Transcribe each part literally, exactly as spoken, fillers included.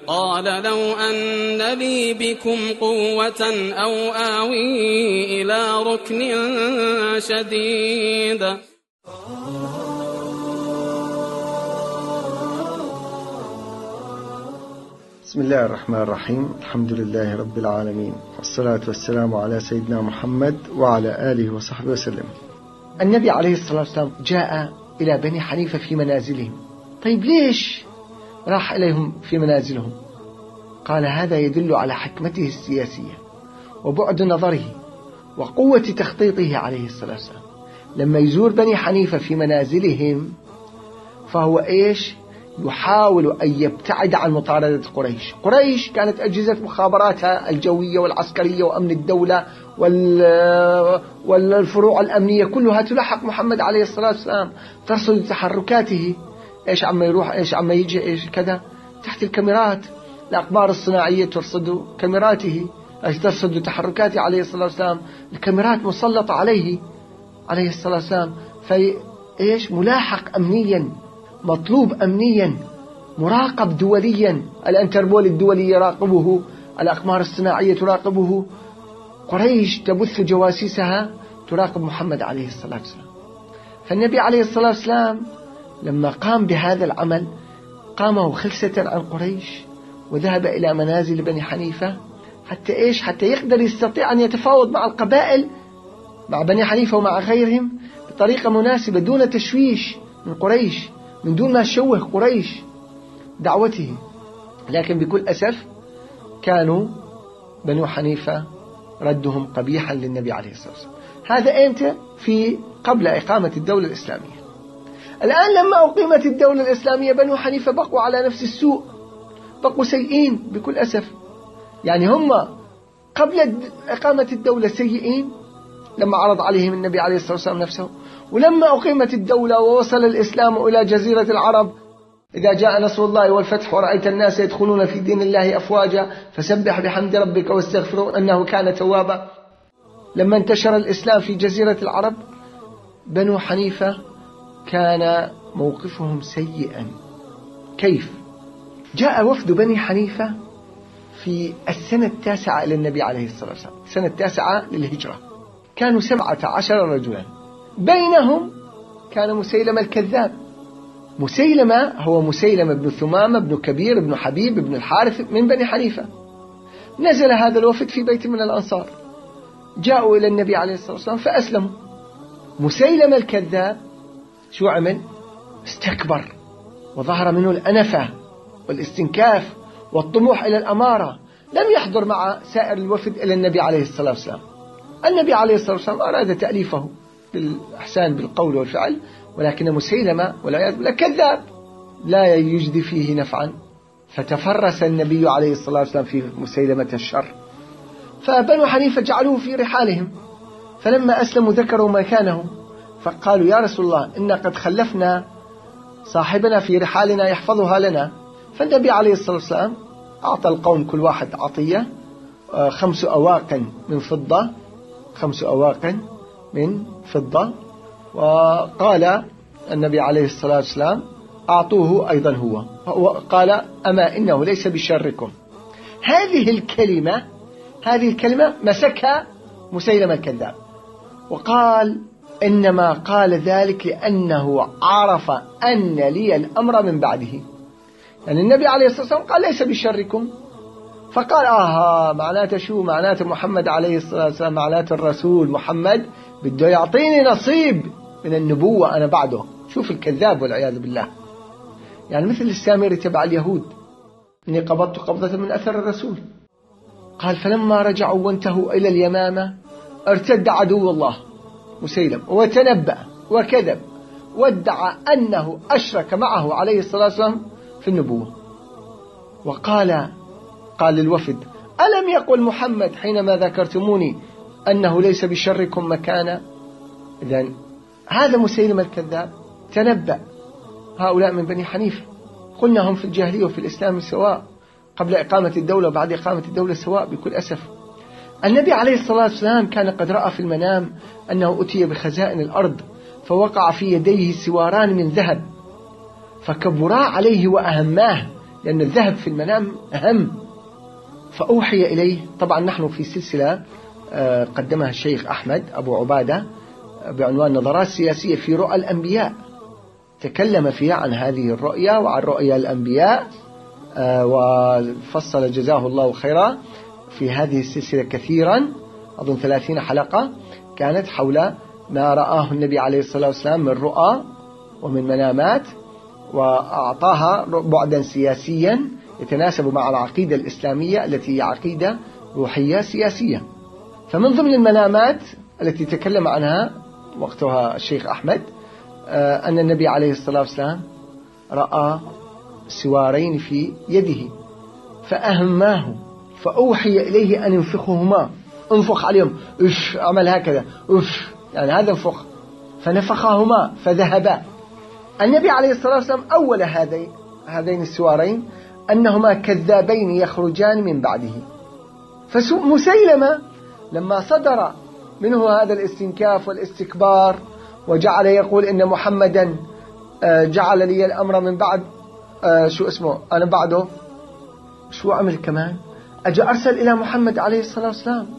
قال لو أن لي بكم قوة أو آوي إلى ركن شديد. بسم الله الرحمن الرحيم. الحمد لله رب العالمين، والصلاة والسلام على سيدنا محمد وعلى آله وصحبه وسلم. النبي عليه الصلاة والسلام جاء إلى بني حنيفة في منازلهم. طيب ليش راح إليهم في منازلهم؟ قال هذا يدل على حكمته السياسية وبعد نظره وقوة تخطيطه عليه الصلاة والسلام. لما يزور بني حنيفة في منازلهم فهو إيش؟ يحاول أن يبتعد عن مطاردة قريش. قريش كانت أجهزة مخابراتها الجوية والعسكرية وأمن الدولة والفروع الأمنية كلها تلاحق محمد عليه الصلاة والسلام، ترصد تحركاته، إيش عما يروح، إيش عما يجي، إيش كذا، تحت الكاميرات. الأقمار الصناعية ترصد كاميراته، ترصد تحركاته عليه الصلاة والسلام. الكاميرات مسلطة عليه عليه الصلاة والسلام، فإيش ملاحق أمنيا، مطلوب أمنيا، مراقب دوليا. الانتربول الدولي يراقبه، الأقمار الصناعية تراقبه، قريش تبث جواسيسها تراقب محمد عليه الصلاة والسلام. فالنبي عليه الصلاة والسلام لما قام بهذا العمل قامه خلسة عن قريش وذهب إلى منازل بني حنيفة حتى إيش؟ حتى يقدر يستطيع أن يتفاوض مع القبائل، مع بني حنيفة ومع غيرهم بطريقة مناسبة دون تشويش من قريش، من دون ما تشوه قريش دعوته. لكن بكل أسف كانوا بنو حنيفة ردهم قبيحا للنبي عليه الصلاة والسلام. هذا أنت في قبل إقامة الدولة الإسلامية. الآن لما أقيمت الدولة الإسلامية بنو حنيفة بقوا على نفس السوء، بقوا سيئين بكل أسف. يعني هم قبل إقامة الدولة سيئين لما عرض عليهم النبي عليه الصلاة والسلام نفسه، ولما أقيمت الدولة ووصل الإسلام إلى جزيرة العرب إذا جاء نصر الله والفتح ورأيت الناس يدخلون في دين الله أفواجا فسبح بحمد ربك واستغفره أنه كان توابا. لما انتشر الإسلام في جزيرة العرب بنو حنيفة كان موقفهم سيئا. كيف؟ جاء وفد بني حنيفة في السنة التاسعة إلى النبي عليه الصلاة والسلام، السنة التاسعة للهجرة، كانوا سبعة عشر رجلا، بينهم كان مسيلمة الكذاب. مسيلمة هو مسيلمة بن ثمامة بن كبير بن حبيب بن الحارث من بني حنيفة. نزل هذا الوفد في بيت من الأنصار، جاءوا إلى النبي عليه الصلاة والسلام فأسلموا. مسيلمة الكذاب شو عمل؟ استكبر وظهر منه الأنفة والاستنكاف والطموح إلى الأمارة، لم يحضر مع سائر الوفد إلى النبي عليه الصلاة والسلام. النبي عليه الصلاة والسلام أراد تأليفه بالإحسان بالقول والفعل، ولكن مسيلمة والعياذ بالله كذاب لا يجدي فيه نفعا، فتفرس النبي عليه الصلاة والسلام في مسيلمة الشر. فبنو حنيفة جعلوه في رحالهم، فلما أسلموا ذكروا مكانه فقالوا يا رسول الله إن قد خلفنا صاحبنا في رحالنا يحفظها لنا. فالنبي عليه الصلاة والسلام أعطى القوم كل واحد عطية، خمس أواق من فضة، خمس أواق من فضة. وقال النبي عليه الصلاة والسلام أعطوه أيضا هو، وقال أما إنه ليس بشركم. هذه الكلمة هذه الكلمة مسكها مسيلمة الكذاب، وقال إنما قال ذلك لأنه عرف أن لي الأمر من بعده. يعني النبي عليه الصلاة والسلام قال ليس بشركم، فقال آها معناته شو؟ معناته محمد عليه الصلاة والسلام، معناته الرسول محمد بده يعطيني نصيب من النبوة أنا بعده. شوف الكذاب والعياذ بالله. يعني مثل السامري تبع اليهود، إني قبضت قبضة من أثر الرسول. قال فلما رجعوا وانتهوا إلى اليمامة ارتد عدو الله مسيلم وتنبأ وكذب وادعى أنه أشرك معه عليه الصلاة والسلام في النبوة. وقال قال للوفد ألم يقل محمد حينما ذكرتموني أنه ليس بشركم مكانا؟ إذن هذا مسيلم الكذاب تنبأ. هؤلاء من بني حنيفة، قلنا هم في الجاهلية وفي الإسلام سواء، قبل إقامة الدولة وبعد إقامة الدولة سواء بكل أسف. النبي عليه الصلاة والسلام كان قد رأى في المنام أنه أتي بخزائن الأرض فوقع في يديه سواران من ذهب فكبرا عليه وأهماه، لأن الذهب في المنام أهم. فأوحي إليه. طبعا نحن في سلسلة قدمها الشيخ أحمد أبو عبادة بعنوان نظرات سياسية في رؤى الأنبياء، تكلم فيها عن هذه الرؤيا وعن رؤيا الأنبياء، وفصل جزاه الله خيرا في هذه السلسلة كثيرا، أظن ثلاثين حلقة كانت حول ما رآه النبي عليه الصلاة والسلام من رؤى ومن منامات، وأعطاها بعدا سياسيا يتناسب مع العقيدة الإسلامية التي هي عقيدة روحية سياسية. فمن ضمن المنامات التي تكلم عنها وقتها الشيخ أحمد أن النبي عليه الصلاة والسلام رأى سوارين في يده فأهماه، فأوحي إليه أن ينفخهما، انفخ عليهم، اف أعمل هكذا، اف يعني هذا انفخ، فنفخهما فذهبا. النبي عليه الصلاة والسلام أول هذين هذين السوارين أنهما كذابين يخرجان من بعده. فمسيلمة لما صدر منه هذا الاستنكاف والاستكبار وجعل يقول إن محمدا جعل لي الأمر من بعد شو اسمه أنا بعده، شو عمل كمان؟ أجى أرسل إلى محمد عليه الصلاة والسلام،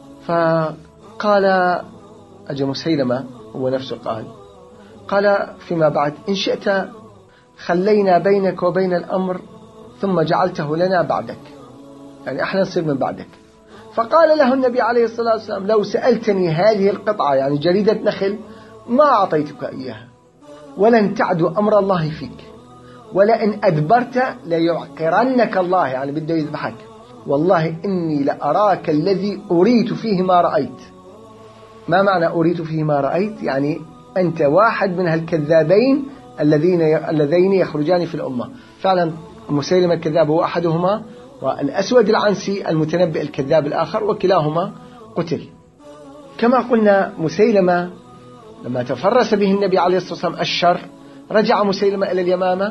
فقال أجى مسيلمة هو نفسه قال قال فيما بعد إن شئت خلينا بينك وبين الأمر ثم جعلته لنا بعدك، يعني احنا نصير من بعدك. فقال له النبي عليه الصلاة والسلام لو سألتني هذه القطعة يعني جريدة نخل ما أعطيتك إياها، ولن تعدو أمر الله فيك، ولئن أدبرت ليعقرنك الله، يعني بده يذبحك، والله إني لأراك الذي أريت فيه ما رأيت. ما معنى أريت فيه ما رأيت؟ يعني أنت واحد من هالكذابين الذين اللذين يخرجان في الأمة. فعلا مسيلمة الكذاب هو أحدهما، والأسود العنسي المتنبئ الكذاب الآخر، وكلاهما قتل. كما قلنا مسيلمة لما تفرس به النبي عليه الصلاة والسلام الشر رجع مسيلمة إلى اليمامة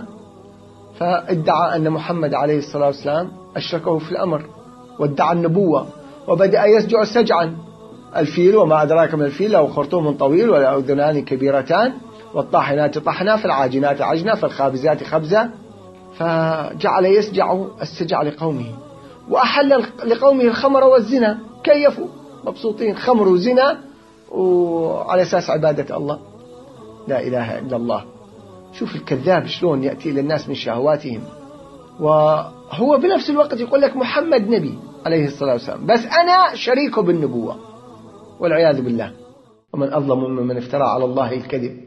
فادعى أن محمد عليه الصلاة والسلام أشركه في الأمر وادعى النبوة، وبدأ يسجع سجعا. الفيل وما أدراك من الفيل له خرطوم طويل وله أذنان كبيرتان والطاحنات طحنا فالعاجنات عجنا فالخابزات خبزة، فجعل يسجع السجع لقومه، وأحل لقومه الخمر والزنا، كيفوا مبسوطين، خمر وزنا وعلى أساس عبادة الله، لا إله إلا الله. شوف الكذاب شلون يأتي إلى الناس من شهواتهم، وهو بنفس الوقت يقول لك محمد نبي عليه الصلاة والسلام بس أنا شريكه بالنبوة، والعياذ بالله. ومن أظلم ممن افترى على الله الكذب.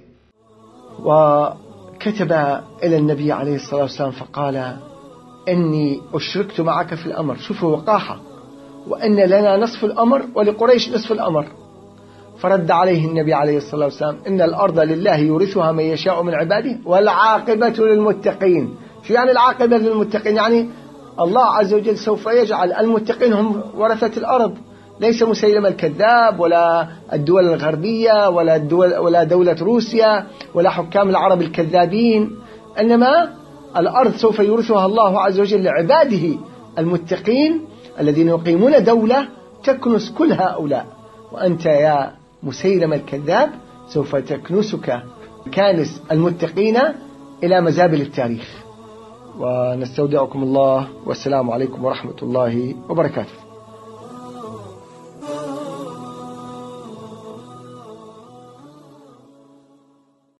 وكتب إلى النبي عليه الصلاة والسلام فقال إني أشركت معك في الأمر، شوفوا وقاحة، وأن لنا نصف الأمر ولقريش نصف الأمر. فرد عليه النبي عليه الصلاة والسلام إن الأرض لله يورثها من يشاء من عباده والعاقبة للمتقين. شو يعني العاقبة للمتقين؟ يعني الله عز وجل سوف يجعل المتقين هم ورثة الأرض، ليس مسيلمة الكذاب ولا الدول الغربية ولا الدول ولا دولة روسيا ولا حكام العرب الكذابين، إنما الأرض سوف يورثها الله عز وجل لعباده المتقين الذين يقيمون دولة تكنس كل هؤلاء. وأنت يا مسيلمة الكذاب سوف تكنسك كانس المتقين إلى مزابل التاريخ. ونستودعكم الله، والسلام عليكم ورحمة الله وبركاته.